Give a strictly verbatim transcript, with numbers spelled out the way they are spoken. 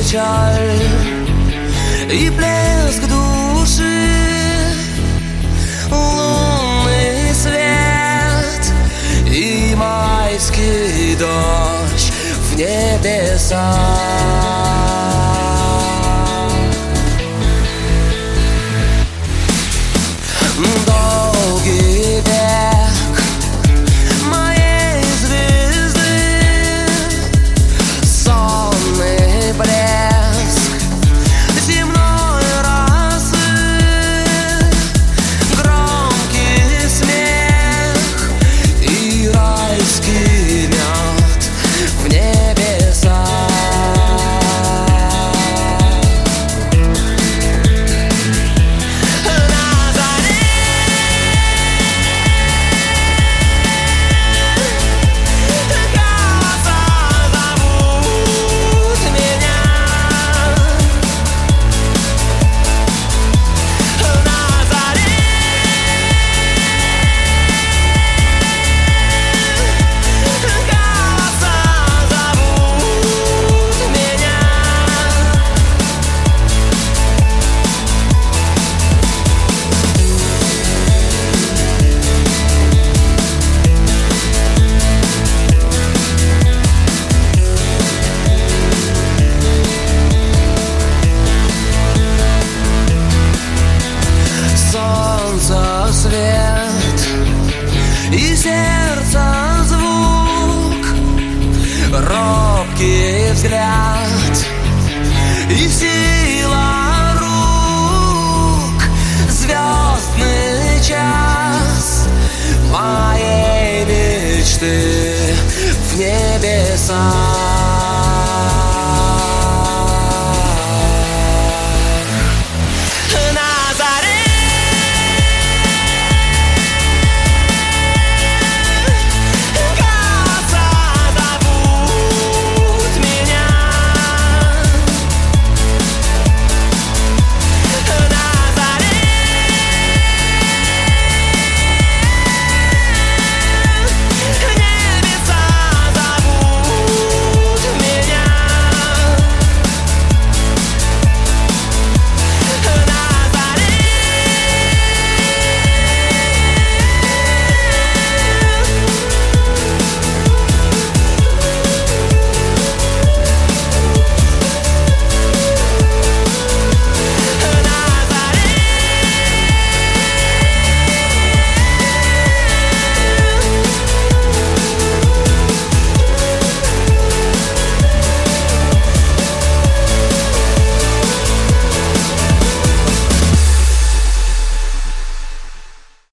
печаль и блеск души, лунный свет и майский дождь в небесах. Долгий век моей звезды, сонный блеск земной росы, громкий смех и райский мед в небесах. Солнце свет и сердце звук, робкий взгляд и сила рук, звездный час моей мечты в небесах.